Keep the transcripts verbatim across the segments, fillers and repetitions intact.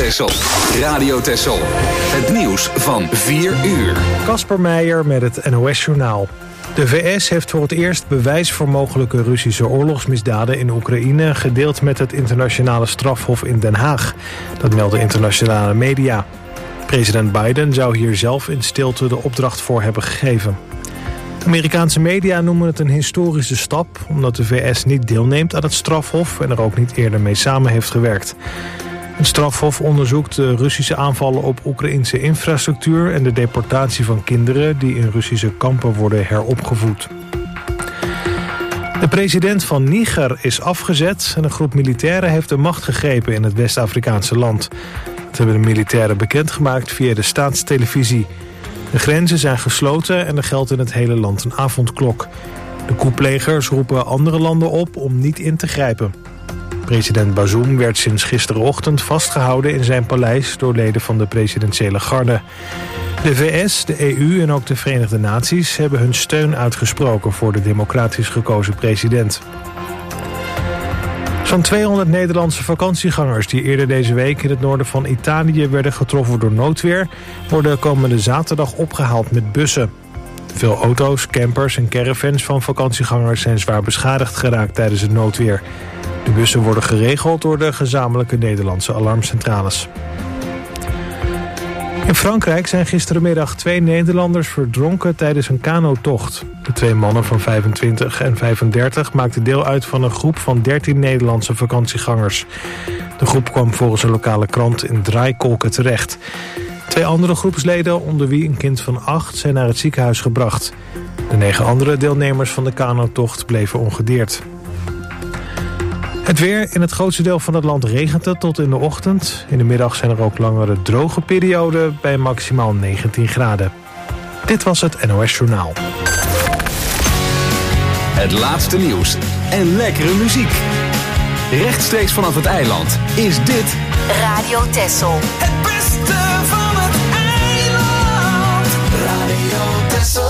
Texel. Radio Texel. Het nieuws van vier uur. Kasper Meijer met het N O S-journaal. De V S heeft voor het eerst bewijs voor mogelijke Russische oorlogsmisdaden in Oekraïne gedeeld met het internationale strafhof in Den Haag. Dat melden internationale media. President Biden zou hier zelf in stilte de opdracht voor hebben gegeven. De Amerikaanse media noemen het een historische stap, omdat de V S niet deelneemt aan het strafhof en er ook niet eerder mee samen heeft gewerkt. Het strafhof onderzoekt de Russische aanvallen op Oekraïnse infrastructuur en de deportatie van kinderen die in Russische kampen worden heropgevoed. De president van Niger is afgezet en een groep militairen heeft de macht gegrepen in het West-Afrikaanse land. Dat hebben de militairen bekendgemaakt via de staatstelevisie. De grenzen zijn gesloten en er geldt in het hele land een avondklok. De coupplegers roepen andere landen op om niet in te grijpen. President Bazoum werd sinds gisterenochtend vastgehouden in zijn paleis door leden van de presidentiële garde. De V S, de E U en ook de Verenigde Naties hebben hun steun uitgesproken voor de democratisch gekozen president. Zo'n tweehonderd Nederlandse vakantiegangers die eerder deze week in het noorden van Italië werden getroffen door noodweer, worden komende zaterdag opgehaald met bussen. Veel auto's, campers en caravans van vakantiegangers zijn zwaar beschadigd geraakt tijdens het noodweer. De bussen worden geregeld door de gezamenlijke Nederlandse alarmcentrales. In Frankrijk zijn gisterenmiddag twee Nederlanders verdronken tijdens een kanotocht. De twee mannen van vijfentwintig en vijfendertig maakten deel uit van een groep van dertien Nederlandse vakantiegangers. De groep kwam volgens een lokale krant in Draaikolken terecht. Twee andere groepsleden, onder wie een kind van acht, zijn naar het ziekenhuis gebracht. De negen andere deelnemers van de kanotocht bleven ongedeerd. Het weer. In het grootste deel van het land regent het tot in de ochtend. In de middag zijn er ook langere droge perioden bij maximaal negentien graden. Dit was het N O S-journaal. Het laatste nieuws en lekkere muziek. Rechtstreeks vanaf het eiland is dit Radio Texel. Het beste van het eiland. Radio Texel.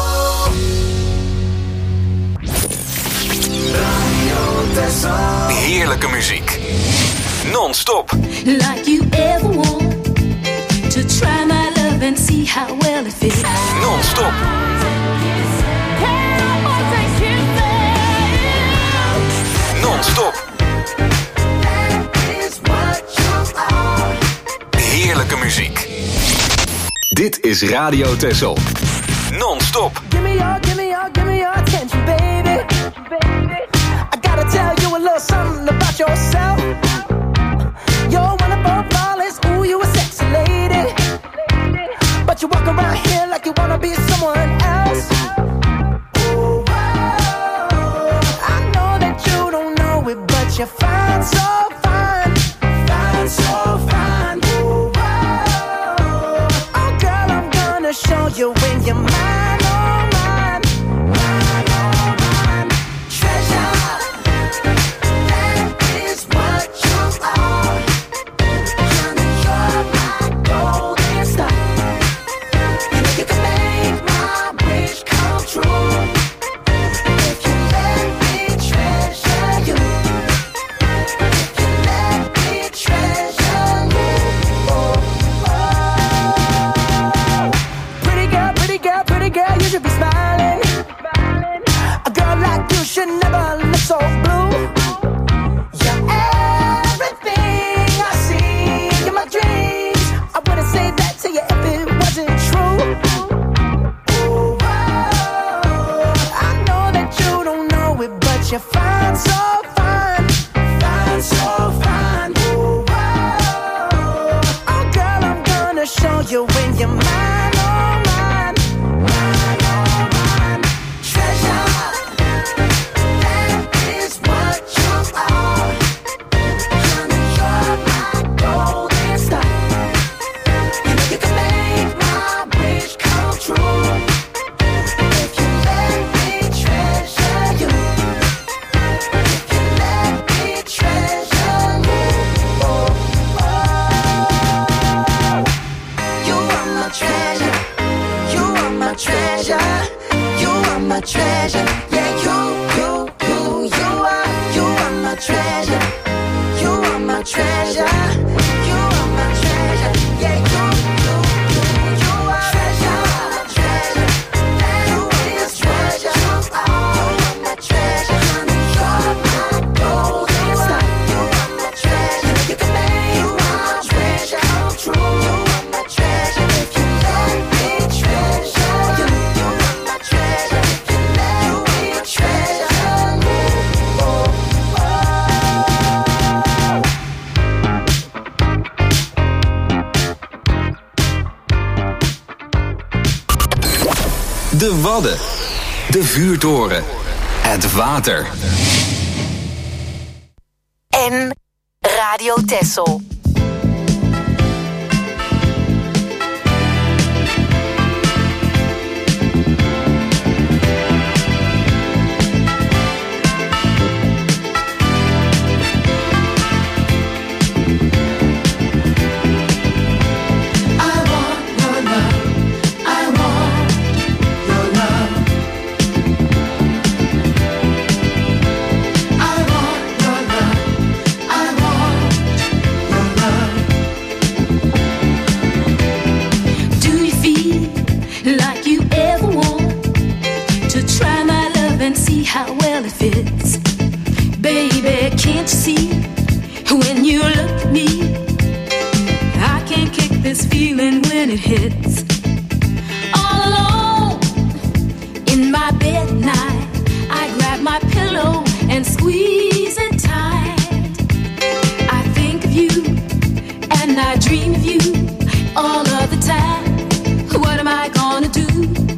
Radio Texel. heerlijke muziek. Non-stop. Like you ever want to try my love and see how well it fits. Non-stop. Non-stop. Heerlijke muziek. Dit is Radio Texel. Non-stop. Give me your, give me your, give me your attention, baby. Baby. I gotta tell you a little something about yourself. You're one of our flawless, ooh, you a sexy lady. But you walk around here like you wanna be someone else. Ooh, whoa. I know that you don't know it, but you're fine, so fine. Fine, so fine. Ooh, whoa. Oh, girl, I'm gonna show you when you're mine, oh, mine. Mine, oh, mine. Treasure, that is what you are. Honey, you're my golden star. And you can make my wish come true. If you let me treasure you. If you let me treasure you. Oh, oh. Pretty girl, pretty girl, pretty girl, you should be smiling. A girl like you should never look so blue. You're everything I see in my dreams. I wouldn't say that to you if it wasn't true. Ooh, whoa. I know that you don't know it, but you're fine, so fine. Fine, so fine. Ooh, whoa. Oh, girl, I'm gonna show you when you're mine, oh, mine. Mine, oh, mine. Treasure, that is what you are. Honey, you're my golden star. You know you can make my wish come true. If you let me treasure you. If you let me treasure you. Oh, oh. You are my treasure. You are my treasure. You are my treasure. Yeah, you, you, you, you are. You are my treasure. You are my treasure. You are my treasure. De Wadden. De vuurtoren. Het water. En Radio Texel. How well it fits. Baby, can't you see? When you look at me, I can't kick this feeling when it hits. All alone in my bed at night, I grab my pillow and squeeze it tight. I think of you and I dream of you all of the time. What am I gonna do?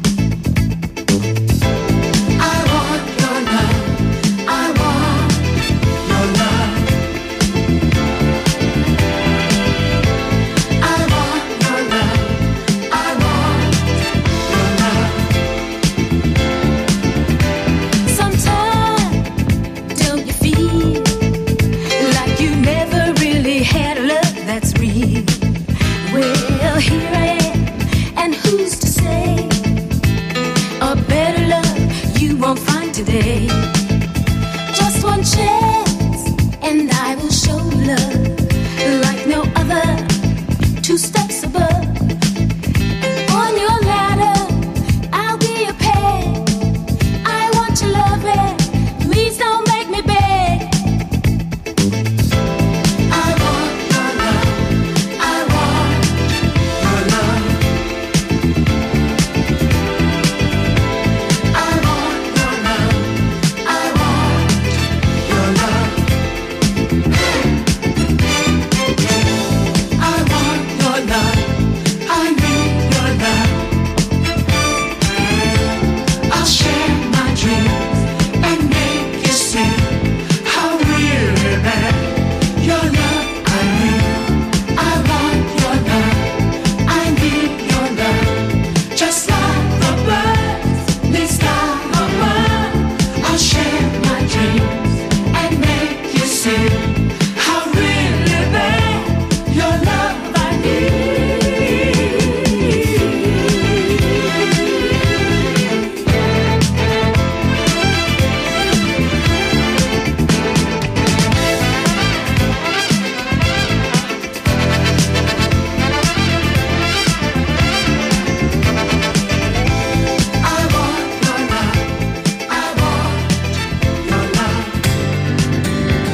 Today, just one chance, and I will show love like no other. Two steps above, on your ladder, I'll be a peg. I want your love, and please don't make me beg. I want your love. I want your love. I want your love. I want your love. I want your love. I need your love. I'll share my dreams and make you see how really bad your love I need. I want your love. I need your love. Just like the birds, they start a bird. I'll share my dreams and make you see how really bad your love I need. I want your love. I want your love.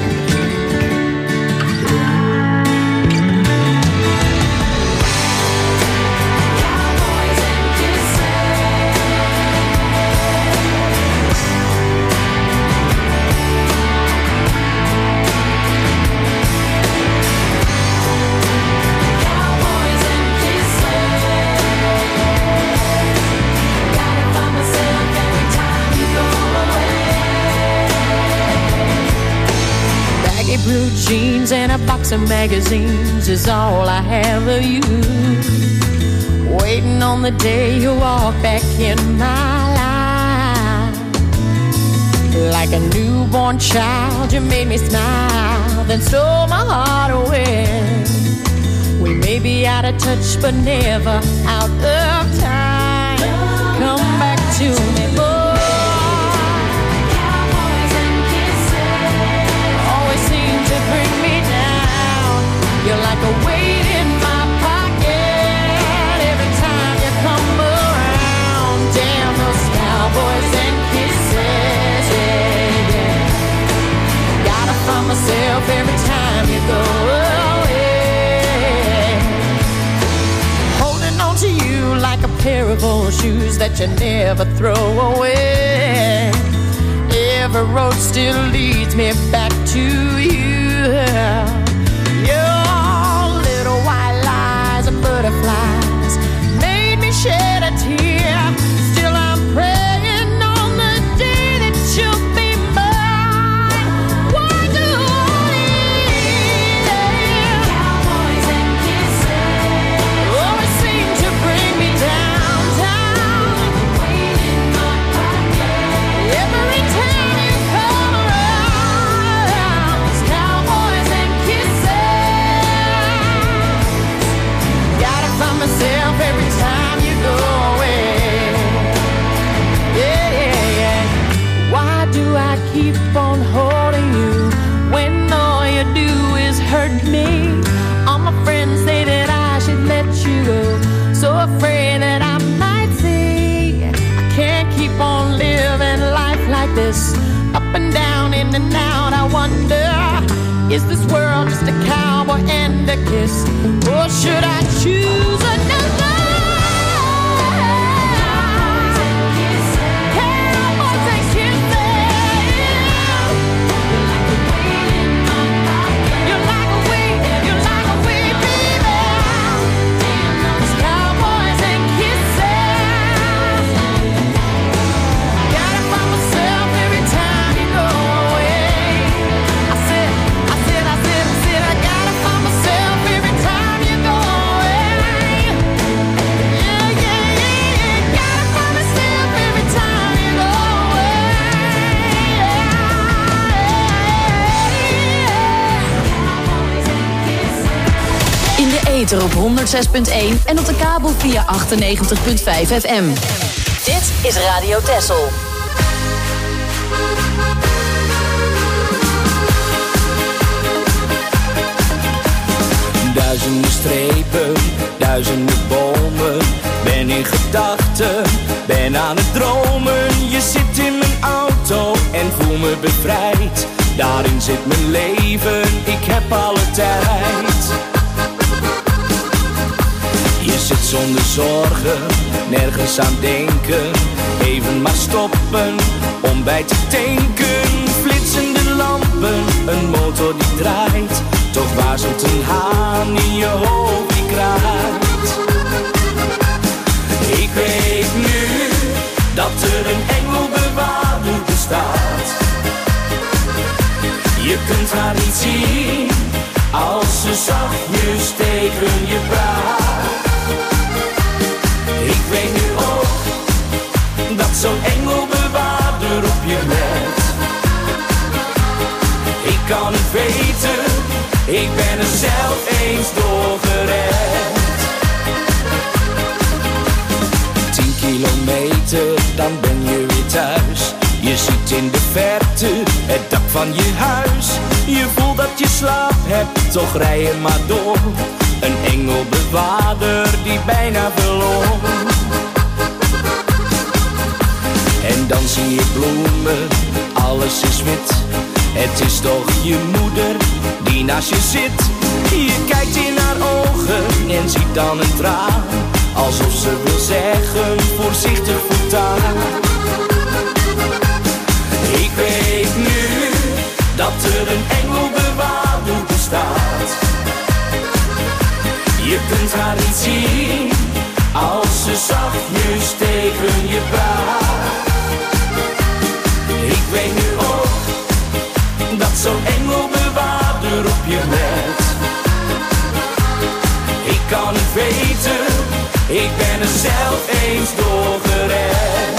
Baggy blue jeans and a box of magazines is all I have of you. Waiting on the day you walk back in my life. Like a newborn child, you made me smile, then stole my heart away. We may be out of touch, but never out of time. Come back to me, boy. Always seem to bring me down. You're like a weight in my pocket every time you come around. Damn those cowboys and kisses, yeah, yeah. Gotta find myself every time you go away. Holding on to you like a pair of old shoes that you never throw away. Every road still leads me back to you. Your little white lies and butterflies made me shed a tear. Still I'm this. Up and down, in and out, I wonder, is this world just a cowboy and a kiss? Or should I choose another? Op honderd zes punt één en op de kabel via achtennegentig punt vijf F M. Dit is Radio Texel. Duizenden strepen, duizenden bomen. Ben in gedachten, ben aan het dromen. Je zit in mijn auto en voel me bevrijd. Daarin zit mijn leven, ik heb alle tijd. Je zit zonder zorgen, nergens aan denken. Even maar stoppen, om bij te tanken. Flitsende lampen, een motor die draait. Toch waarzelt een haan in je hoofd die kraait. Ik weet nu, dat er een engelbewaarder bestaat. Je kunt haar niet zien, als ze zachtjes tegen je praat. Ik weet nu ook, dat zo'n engelbewaarder op je let. Ik kan het weten, ik ben er zelf eens door gered. Tien kilometer, dan ben je weer thuis. Je ziet in de verte het dak van je huis. Je voelt dat je slaap hebt, toch rij je maar door. Een engelbewaarder die bijna verloor. En dan zie je bloemen, alles is wit. Het is toch je moeder die naast je zit. Je kijkt in haar ogen en ziet dan een traan. Alsof ze wil zeggen, voorzichtig voortaan. Ik weet nu, dat er een engelbewaarder bestaat. Je kunt haar niet zien, als ze zachtjes tegen je praat. Ik weet nu ook, dat zo'n engelbewaarder op je let. Ik kan het weten, ik ben er zelf eens door gered.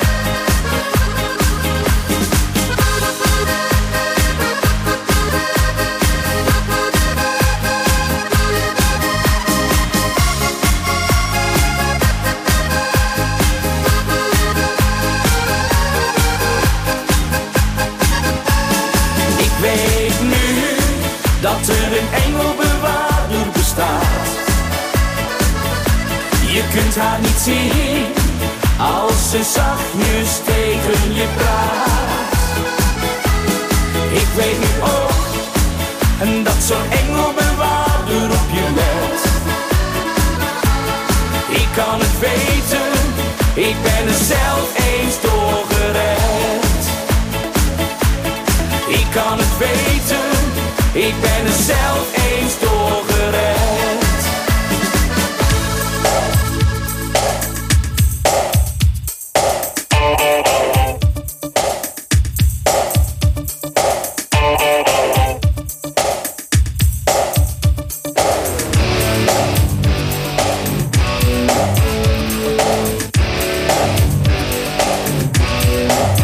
Dat er een engelbewaarder bestaat. Je kunt haar niet zien, als ze zachtjes tegen je praat. Ik weet nu ook, en dat zo'n engelbewaarder op je let. Ik kan het weten, ik ben er zelf eens door gered. Ik kan het weten, ik ben er zelf eens door gered.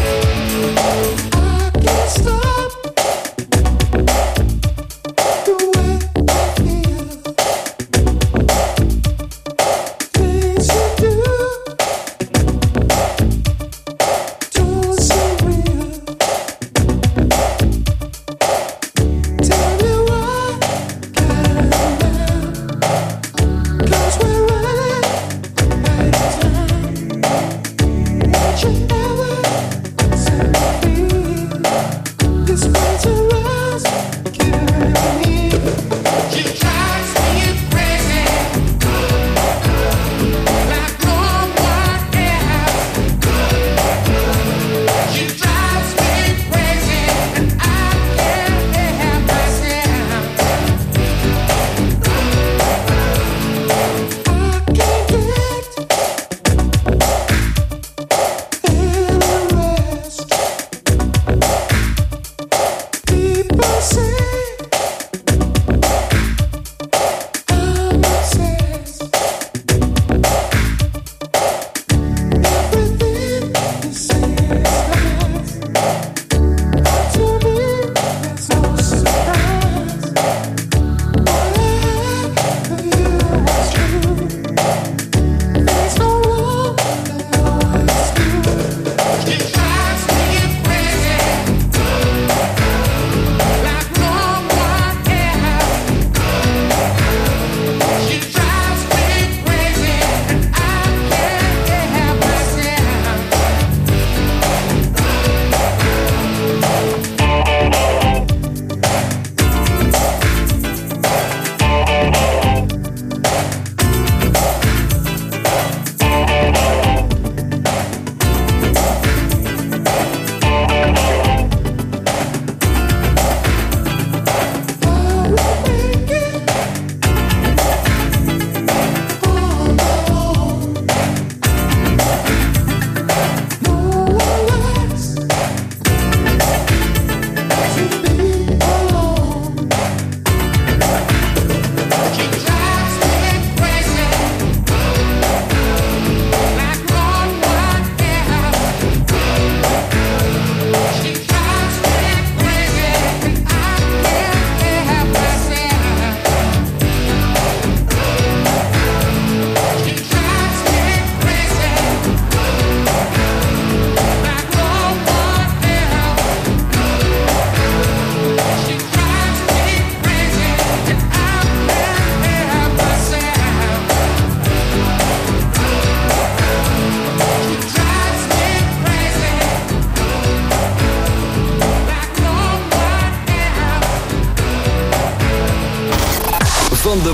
The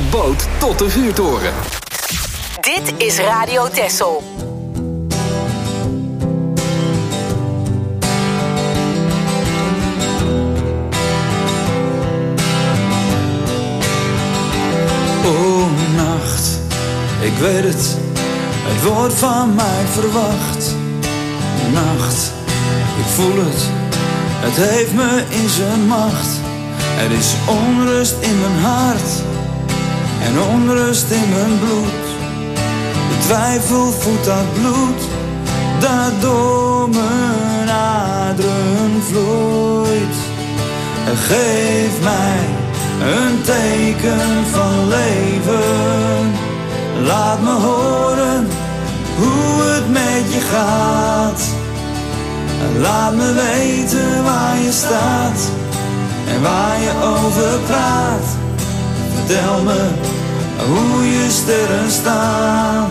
boot tot de vuurtoren. Dit is Radio Texel. O nacht, ik weet het, het wordt van mij verwacht. Nacht, ik voel het, het heeft me in zijn macht. Er is onrust in mijn hart en onrust in mijn bloed. De twijfel voedt dat bloed dat door mijn aderen vloeit. Geef mij een teken van leven. Laat me horen hoe het met je gaat. Laat me weten waar je staat en waar je over praat. Vertel me hoe je sterren staan.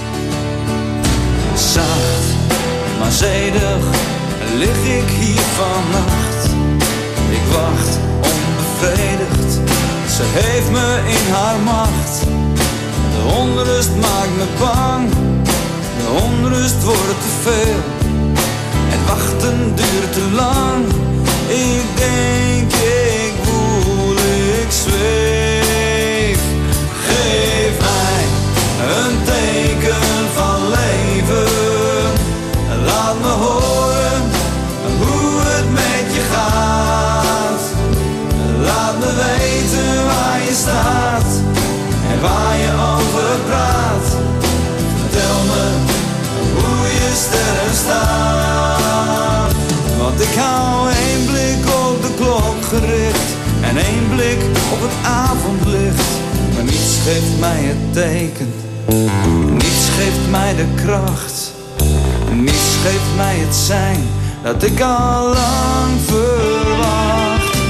Zacht, maar zedig lig ik hier vannacht. Ik wacht onbevredigd, ze heeft me in haar macht. De onrust maakt me bang, de onrust wordt te veel. Het wachten duurt te lang, ik denk, ik voel, ik zweef. Geef mij een teken van leven. Laat me horen hoe het met je gaat. Laat me weten waar je staat en waar je over praat. Vertel me hoe je sterren staan. Want ik hou één blik op de klok gericht en één blik op het avondlicht. Maar niets geeft mij het teken, niets geeft mij de kracht, niets geeft mij het zijn dat ik al lang verwacht.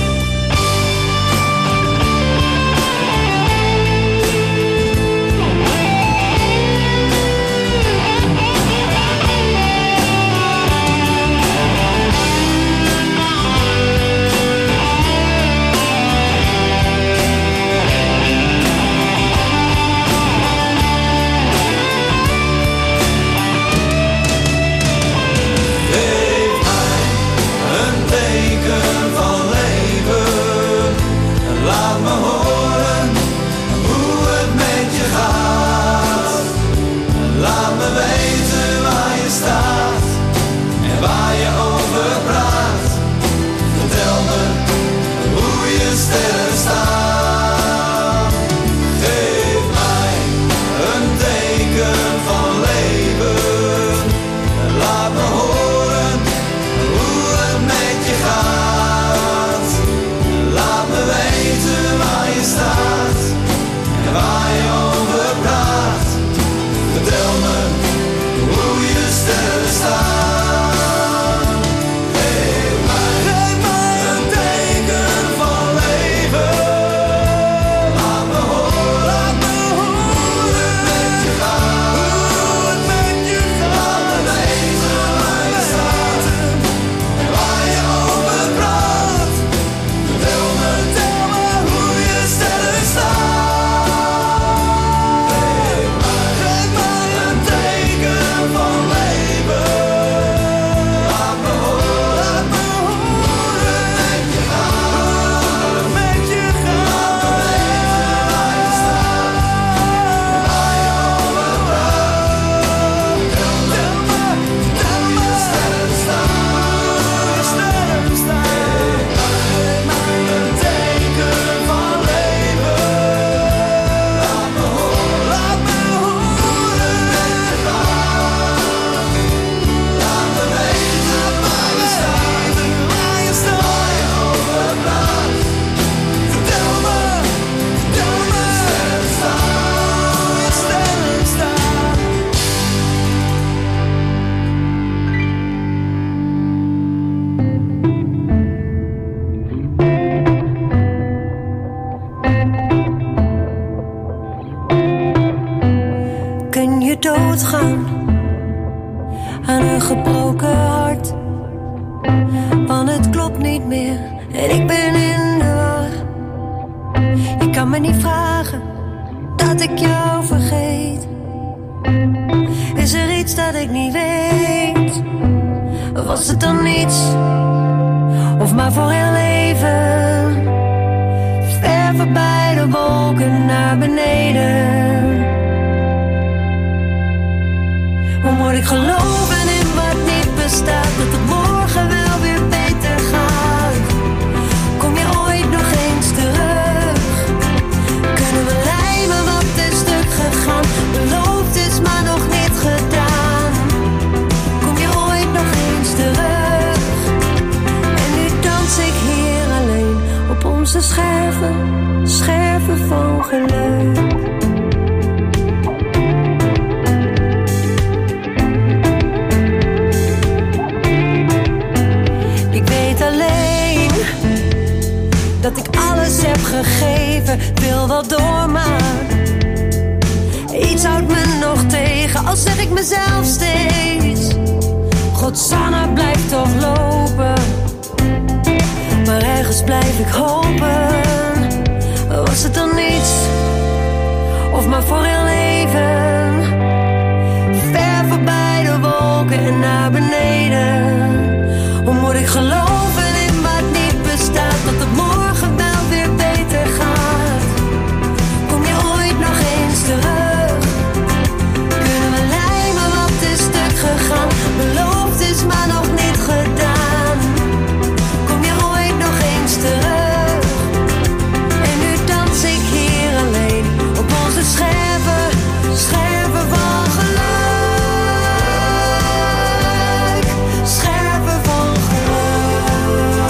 doodgaan aan een gebroken hart. Want het klopt niet meer en ik ben in de war. Je kan me niet vragen dat ik jou vergeet? Is er iets dat ik niet weet? Was het dan niets? Of maar voor heel even? Ver voorbij de wolken naar beneden. Hoe moet ik geloven in wat niet bestaat? Dat het morgen wel weer beter gaat. Kom je ooit nog eens terug? Kunnen we lijmen wat is stuk gegaan? Beloofd is maar nog niet gedaan. Kom je ooit nog eens terug? En nu dans ik hier alleen op onze scherven, scherven van geluk. Dat ik alles heb gegeven, wil wel door, maar iets houdt me nog tegen, al zeg ik mezelf steeds: Godsanna, blijf toch lopen. Maar ergens blijf ik hopen. Was het dan niets? Of maar voor heel even? Ver voorbij de wolken en naar beneden. Hoe moet ik geloven in wat niet bestaat? Dat het morgen wel weer beter gaat. Kom je ooit nog eens terug? Kunnen we lijmen wat is stuk gegaan? Beloofd is maar nog niet gedaan. Kom je ooit nog eens terug? En nu dans ik hier alleen op onze scherven, scherven van geluk. Scherven van geluk.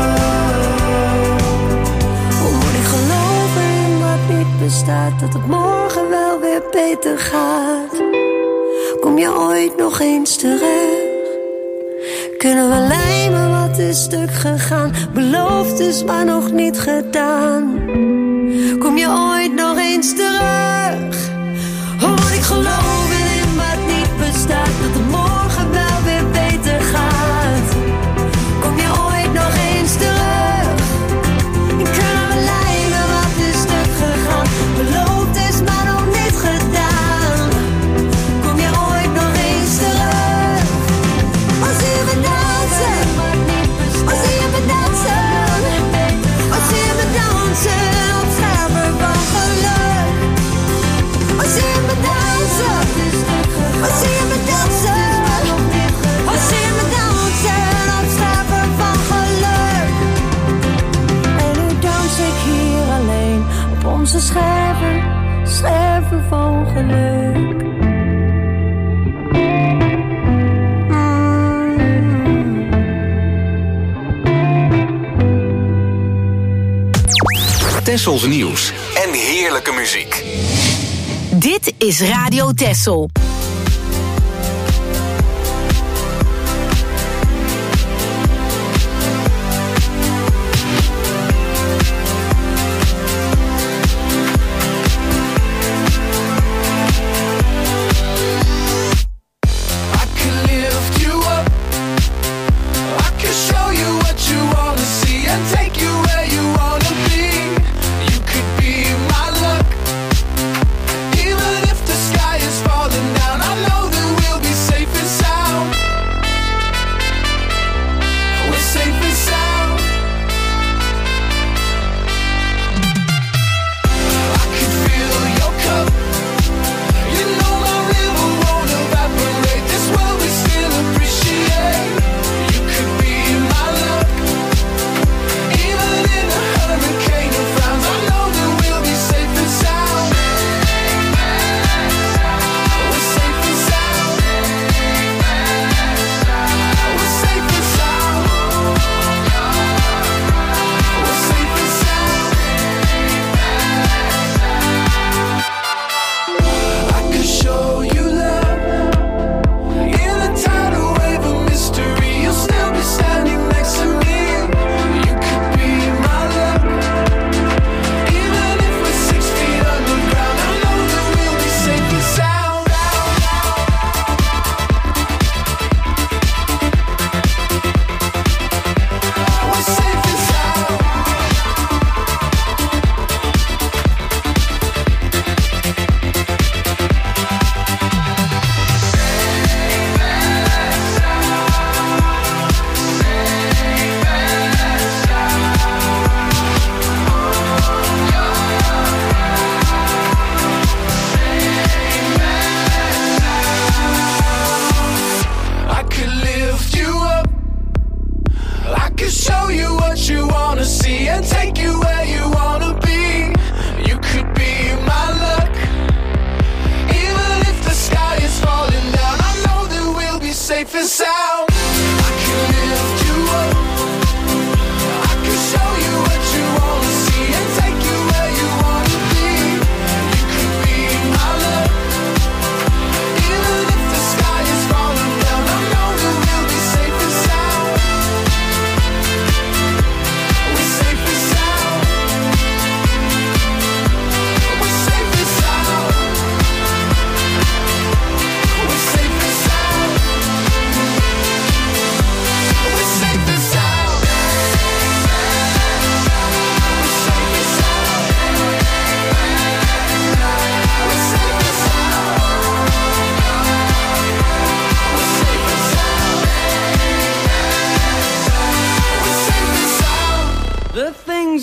Hoe moet ik geloven in wat niet bestaat? Dat het morgen wel weer beter gaat. Kom je ooit nog eens terug? Kunnen we lijmen wat is stuk gegaan? Beloofd is maar nog niet gedaan. Kom je ooit nog eens terug? Hoe moet ik geloven in wat niet bestaat? Dat het morgen wel weer beter gaat. Kom je ooit nog eens terug? Kunnen we lijmen wat is stuk gegaan? Beloofd is maar nog niet gedaan. Kom je ooit nog eens terug? Als zie je me dansen, als zie je me dansen, als zie je me dansen op scherven van geluk. Als zie je me dansen, als zie je me dansen, als zie je me dansen op scherven van geluk. En nu dans ik hier alleen op onze scherven, scherven van geluk. Tessels nieuws en heerlijke muziek. Dit is Radio Tessel. Even if the sky is falling down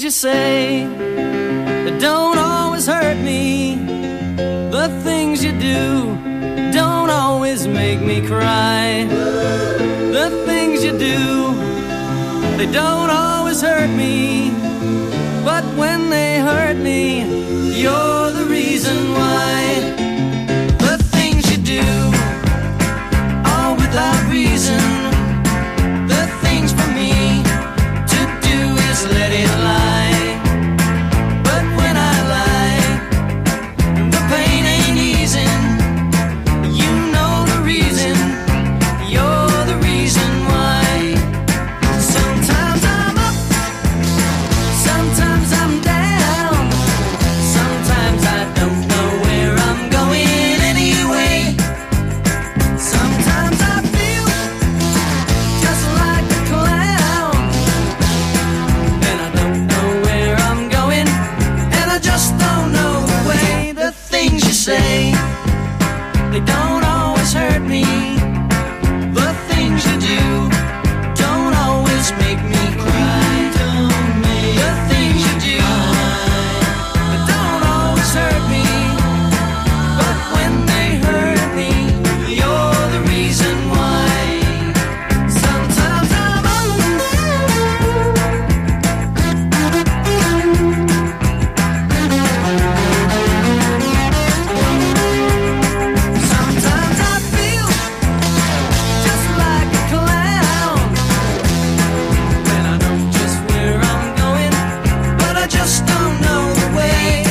you say that don't always hurt me. The things you do don't always make me cry. The things you do, they don't always hurt me. But when they hurt me, you're the reason why. The things you do, all without reason. The things for me to do is let it lie. But when I lie, the pain ain't easing. You know the reason, you're the reason why. Sometimes I'm up, sometimes I'm down. Sometimes I don't know where I'm going anyway. Sometimes I feel just like a clown, and I don't know where I'm going, and I just don't know the way. The things you say, they don't always hurt me. The things you do don't always make me cry. The things you do, they don't always hurt me. But when they hurt me, you're the reason why. Sometimes I'm alone. Sometimes I feel just like a clown, and I know just where I'm going, but I just don't know the way.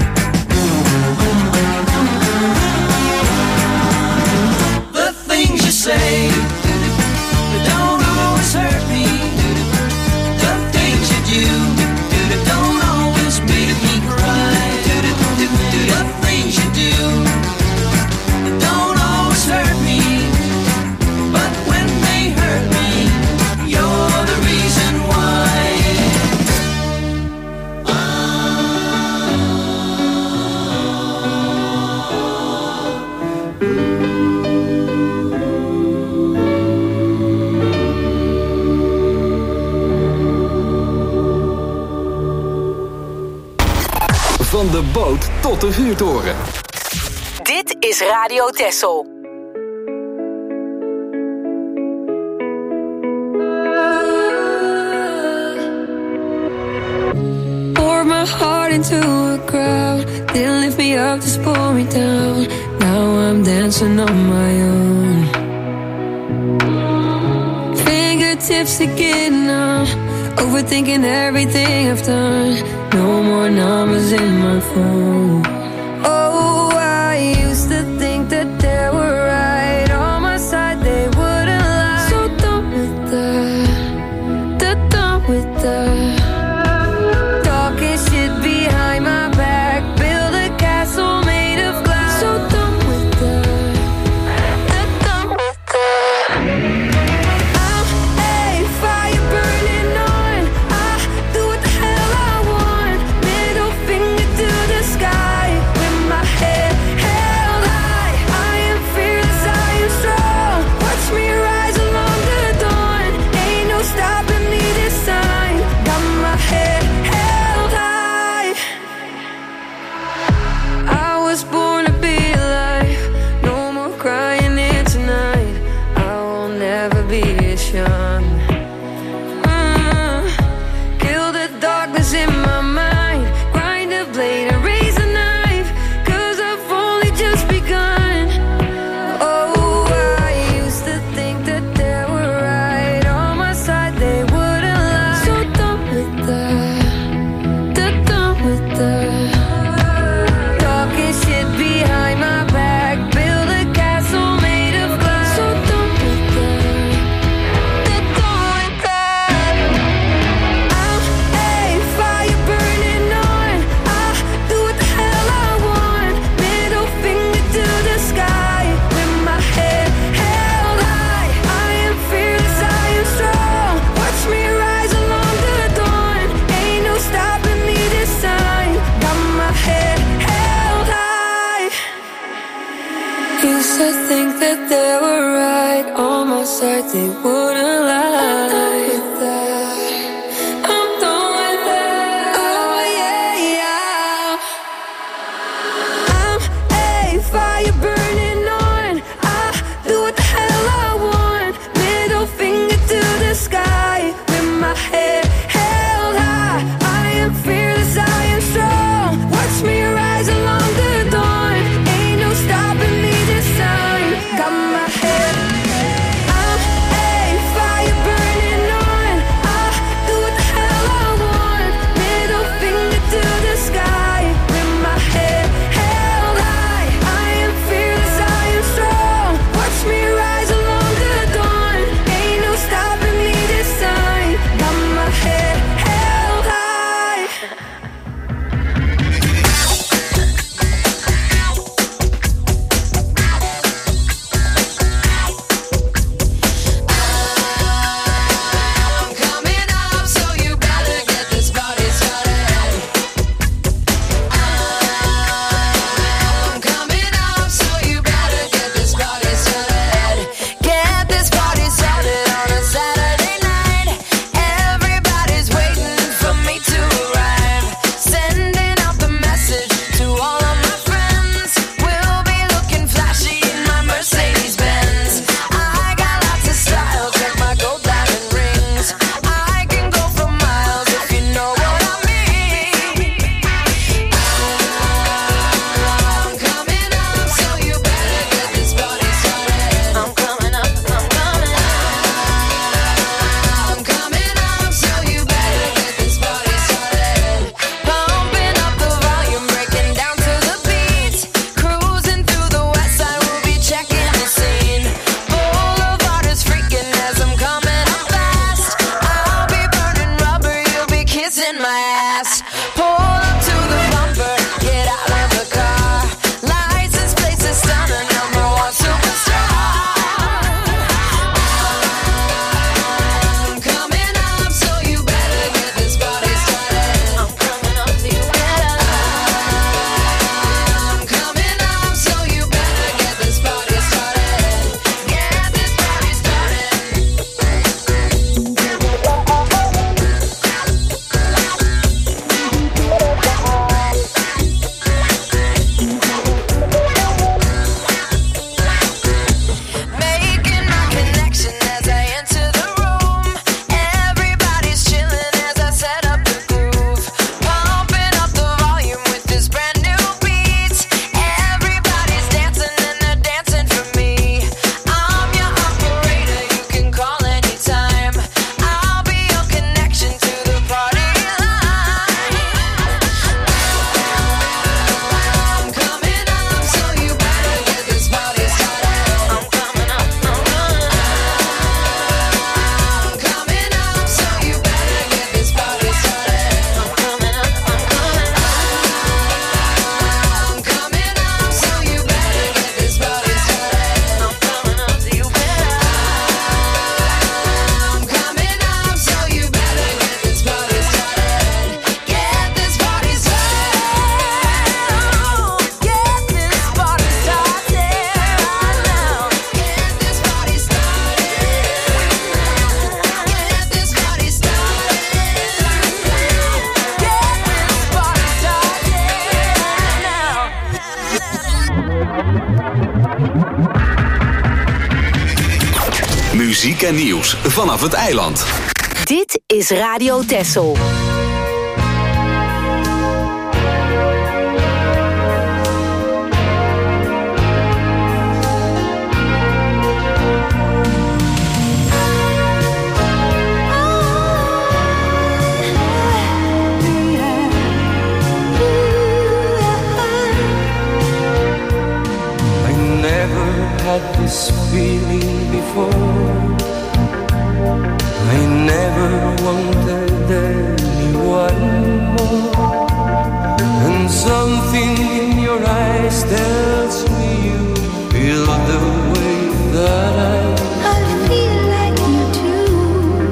The things you say, they don't always hurt me. The things you do, they don't always make me cry. The things you do, they don't always hurt me. But when they hurt me, you're the reason why. Van de boot tot de vuurtoren. Dit is Radio Texel. Pour my heart into a crowd. Didn't lift me up, just pull me down. Now I'm dancing on my own. Fingertips are getting numb. Overthinking everything I've done. No more numbers in my phone. Oh, I used to think that they were right on my side, they wouldn't lie. So done with that, they're done with that. Talking shit behind my back, build a castle made of glass. So done with that, they're done with that. I'm a fire burning on. I do what the hell I want. Middle finger to the sky, with my head held high. I am fearless, I am strong. Watch me rise along the dawn. Ain't no stopping me this time. Got my head held high. I was born to be alive. No more crying here tonight. I will never be as young. Mm. Kill the darkness in my mind. Grind a blade and raise a knife. Cause I've only just begun. Oh, I used to think that they were right on my side, they wouldn't lie. So done with that, they're done with that. Talking shit behind my back, build a castle made of glass. So done with that, they're done with that. I'm a fire burning on. I do what the hell I want. Middle finger to the sky, with my head held high. I am fearless, I am strong. Watch me rise along the dawn. Ain't no stopping me this time. Got my head held high. Used to think that they were right on my side, they wouldn't lie. I'm done with that. Muziek en nieuws vanaf het eiland. Dit is Radio Texel. This feeling before, I never wanted anyone more, and something in your eyes tells me you feel the way that I, I feel like you do.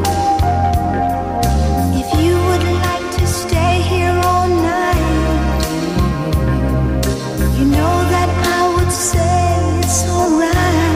If you would like to stay here all night, you know that I would say it's alright.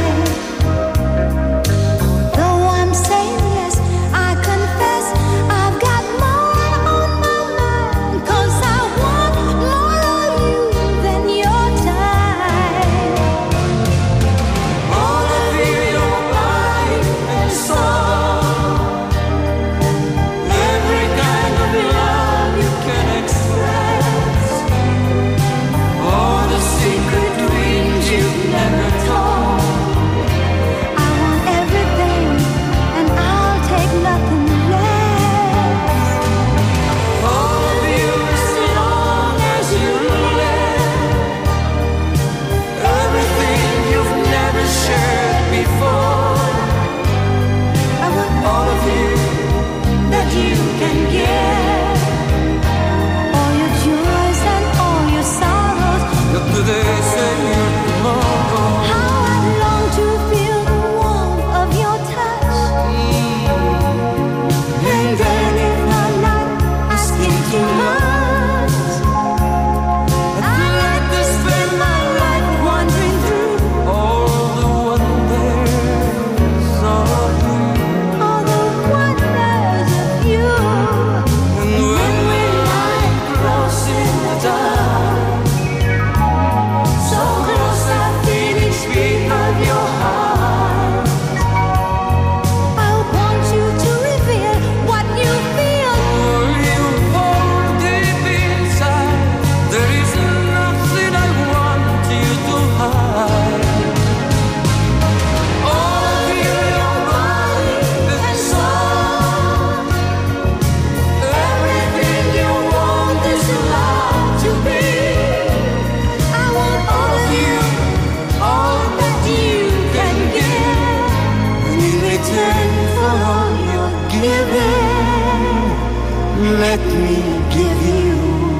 Let me give you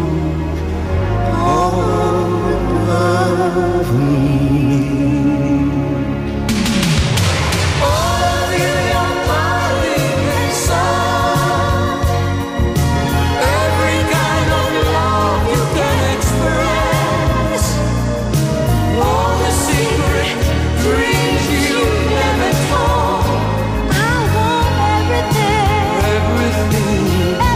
all of me. All of you, your body and soul. Every kind of love you can express. All the secret dreams you never told. I want everything. Everything.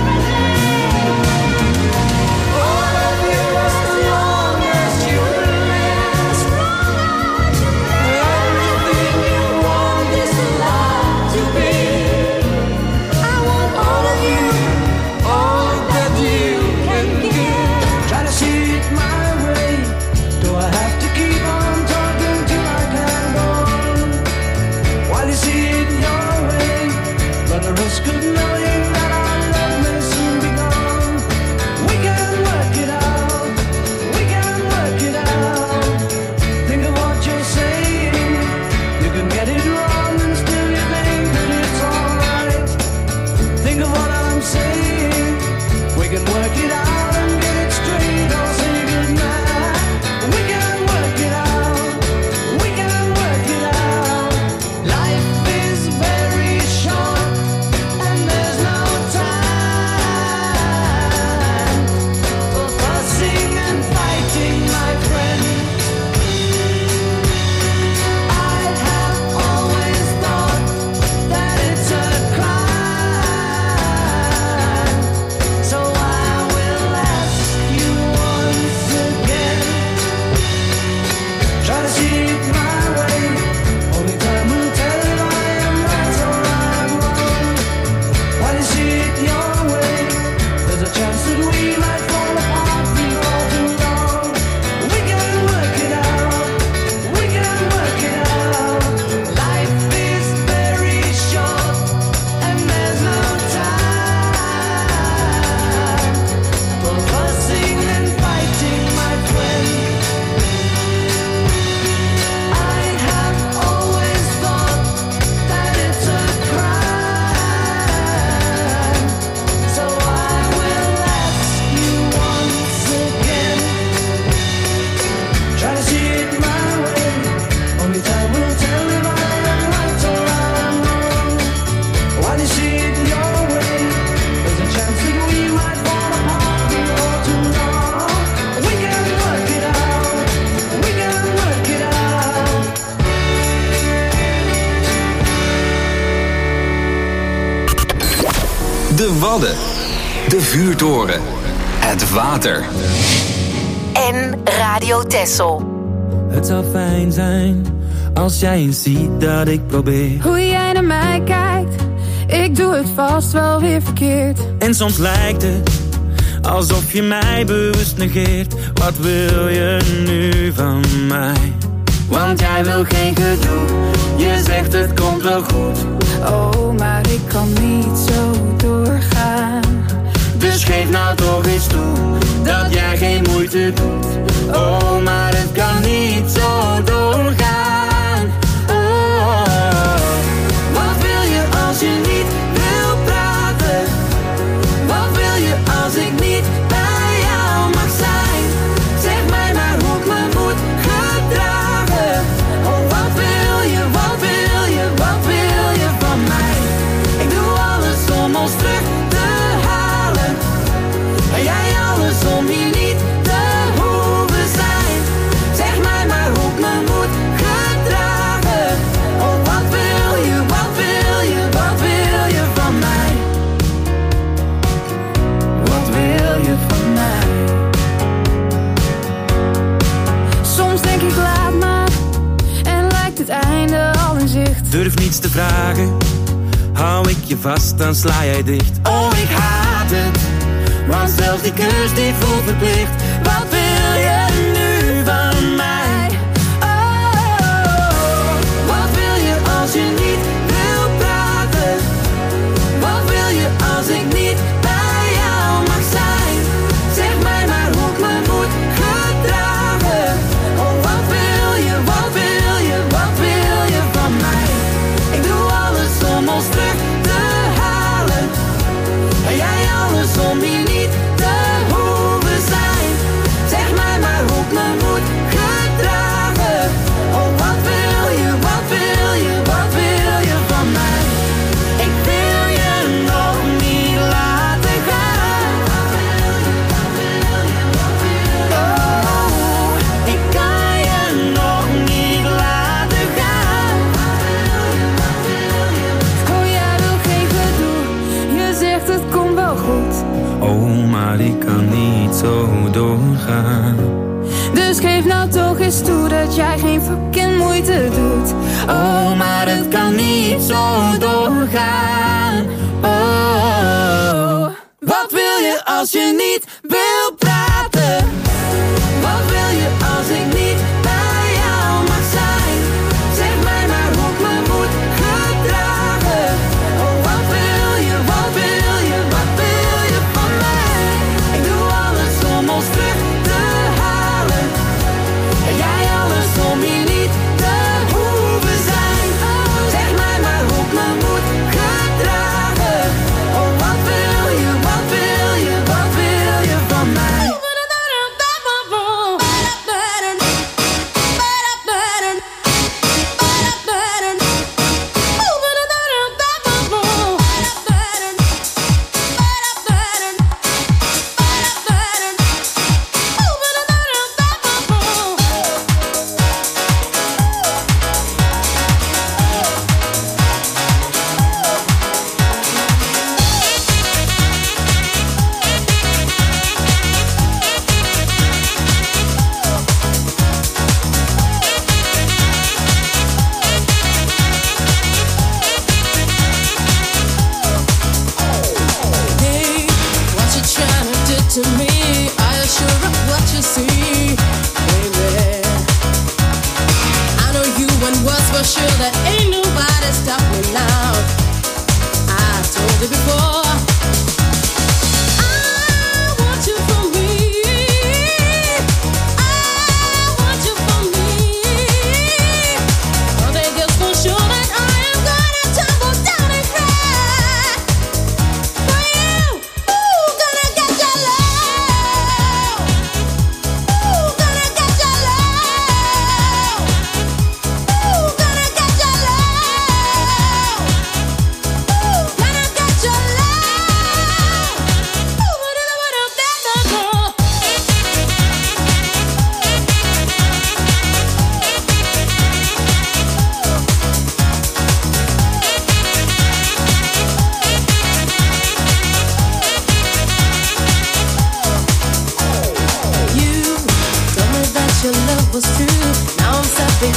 Risk of knowing that our love may soon be gone. We can work it out. We can work it out. Think of what you're saying. You can get it wrong and still you think that it's alright. Think of what I'm saying. We can work it out and get it straight or say goodnight. We can work it out. We can work it out. Life is very short. There's no time for fussing and fighting, my friend. de Wadden, de vuurtoren, het water. En Radio Texel. Het zou fijn zijn als jij eens ziet dat ik probeer. Hoe jij naar mij kijkt, ik doe het vast wel weer verkeerd. En soms lijkt het alsof je mij bewust negeert. Wat wil je nu van mij? Want jij wil geen gedoe, je zegt het komt wel goed. Oh, maar ik kan niet zo doorgaan. Dus geef nou toch eens toe dat jij geen moeite doet. Oh, maar het kan niet zo doorgaan. Oh, wat wil je als je niet wil praten? Wat wil je als ik niet bij jou mag zijn? Zeg mij maar hoe ik me moet gedragen. Oh, wat wil je, wat wil je, wat wil je van mij? Ik doe alles om ons terug te halen. En jij alles om hier niet te hoeven zijn. Zeg mij maar hoe ik me moet gedragen. Oh, wat wil je, wat wil je, wat wil je van mij? Wat wil je van mij? Soms denk ik laat maar, en lijkt het einde al in zicht. Durf niets te vragen, hou ik je vast, dan sla jij dicht. Oh, ik haat het, want zelfs die kus die voelt verplicht. Wat wil je nu van mij? Oh, wat wil je als je niet wil praten? Wat wil je als ik niet bij jou mag zijn? Zeg mij maar hoe ik me moet gedragen. Oh, wat wil je, wat wil je, wat wil je van mij? Ik doe alles om ons terug te halen. En jij alles om hier niet te hoeven zijn. Zeg mij maar hoe ik me moet gedragen. Oh, wat wil je, wat wil je, wat wil je van mij? Ik wil je nog niet laten gaan. Oh, ik kan je nog niet laten gaan. Oh, jij wil geen gedoe, je zegt het komt wel goed. Oh, maar ik kan niet zo doorgaan. Dus geef nou toch eens toe dat jij geen fucking moeite doet. Oh, maar het kan niet zo doorgaan. Oh, wat wil je als je niet wil praten? Wat wil je als ik niet bij jou mag zijn? Zeg mij maar hoe ik me moet gedragen. Oh, wat wil je, wat wil je, wat wil je van mij? Ik doe alles om ons terug te halen. En jij alles om hier niet te hoeven zijn. Zeg mij maar hoe ik me moet gedragen. Oh, wat wil je, wat wil je, wat wil je van mij? To me, are you sure of what you see, baby? I know you and was for sure that ain't nobody stop me now. I told you before, I want you for me. I want you for me. One thing is for sure that I am gonna tumble down and cry for you. Ooh, gonna get your love. Your love.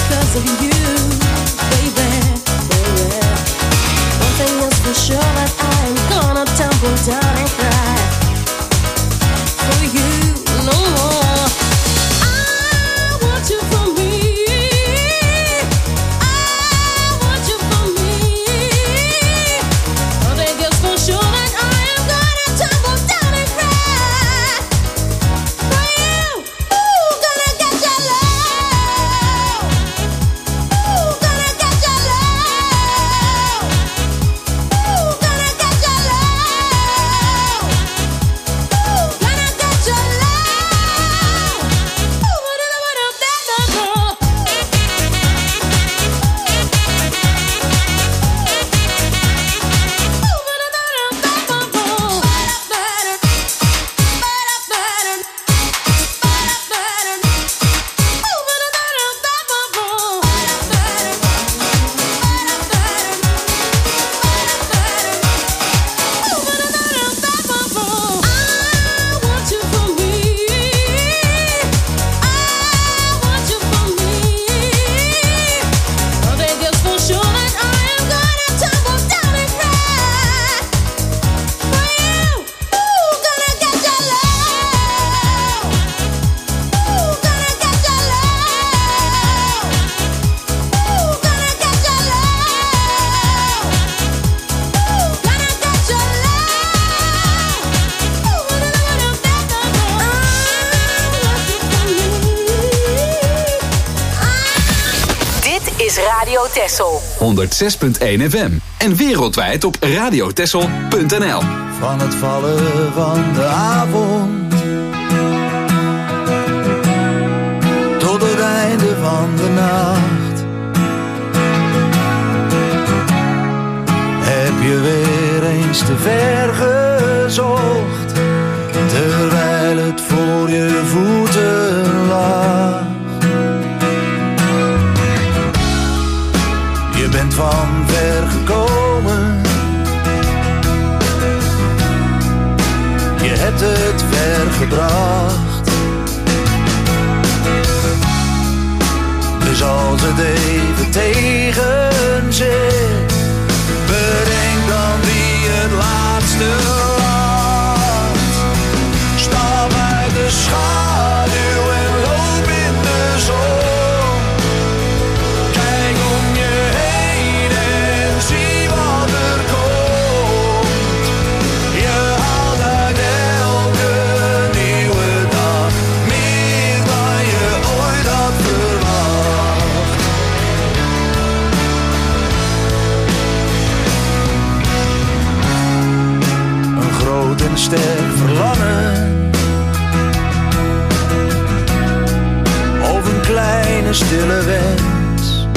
because of you, baby, baby. One thing is for sure, that I ain't gonna tumble down and cry for you no more. I want you for me. I want you for me. One thing is for sure, that I am gonna tumble down and cry for you. Ooh, gonna get your love. Ooh, gonna get your love. Ooh, gonna get your love. Ooh, gonna get your love. Ooh, what a what a bad girl. Radio Texel. honderdzes punt één F M. En wereldwijd op radiotexel punt n l. Van het vallen van de avond tot het einde van de nacht heb je weer eens te ver gezocht, terwijl het voor je voeten lag. Je bent van ver gekomen, je hebt het ver gebracht. Dus als het even tegen zit, bedenk dan wie het laatste laat. Stap uit de schaduw en loop in de zon. Een sterk verlangen of een kleine stille wens.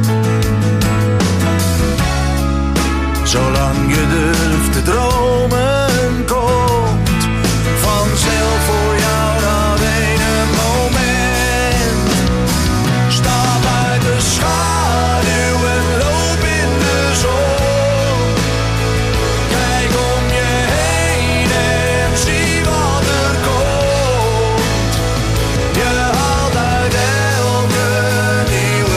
Zolang je durft te dromen, komt vanzelf voor jou dat ene moment. Stap uit de schaduw en loop in de zon. Nieuwe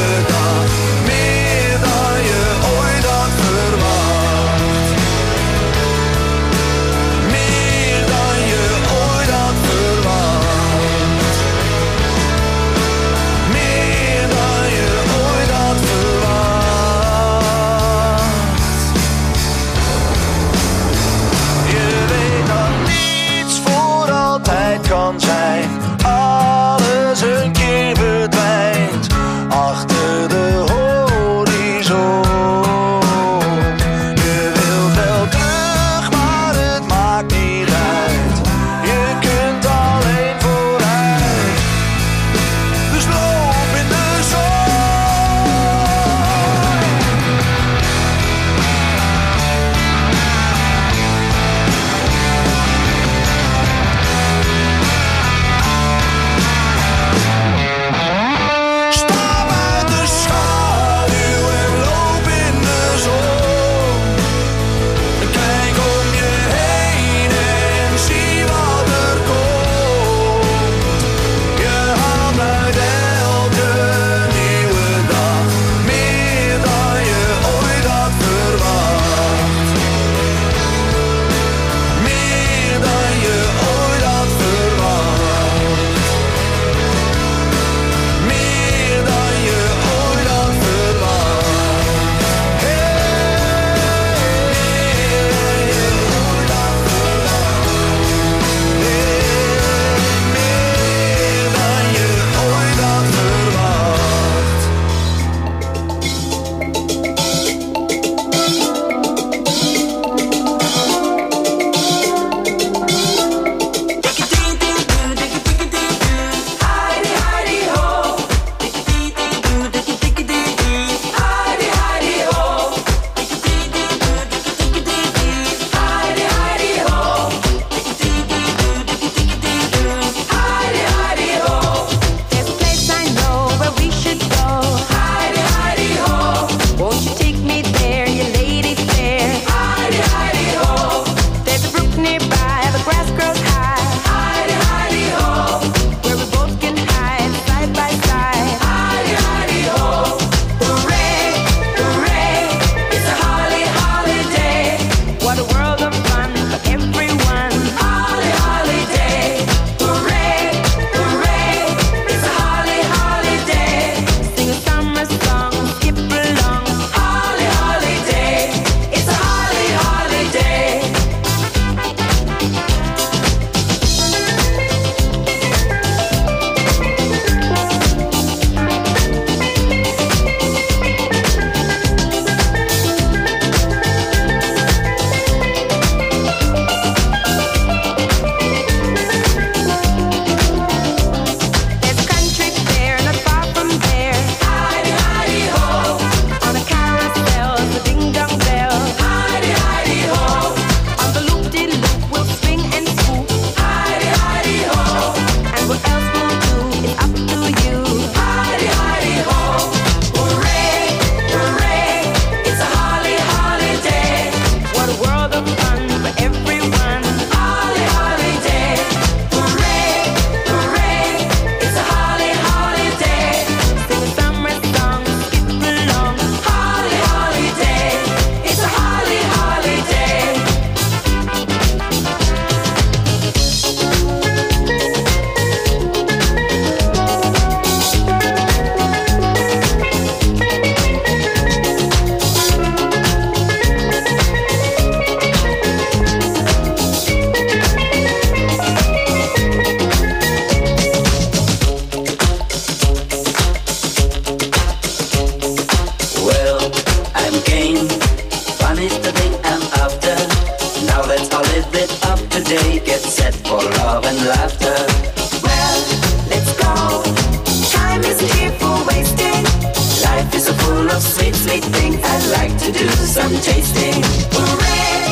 laughter. Well, let's go. Time isn't here for wasting. Life is so full of sweet, sweet things. I'd like to do some tasting. Hooray!